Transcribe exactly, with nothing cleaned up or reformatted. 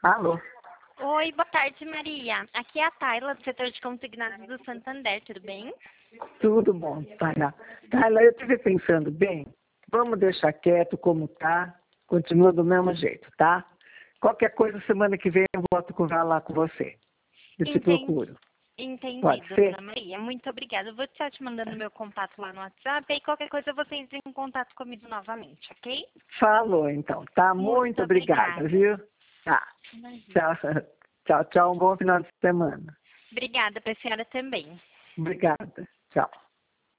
Alô? Oi, boa tarde, Maria. Aqui é a Tayla, do setor de consignados do Santander, tudo bem? Tudo bom, Tayla. Tayla, eu estive pensando, bem, vamos deixar quieto como tá, continua do mesmo jeito, tá? Qualquer coisa, semana que vem eu volto a lá com você. Eu te Entendi. procuro. Pode Entendido, ser? dona Maria. Muito obrigada. Eu vou estar te mandando meu contato lá no WhatsApp e qualquer coisa você entra em contato comigo novamente, ok? Falou, então. Tá, muito Muito obrigada, obrigada. viu? Tá. Imagina. Tchau, tchau, tchau. Um bom final de semana. Obrigada para a senhora também. Obrigada. Tchau.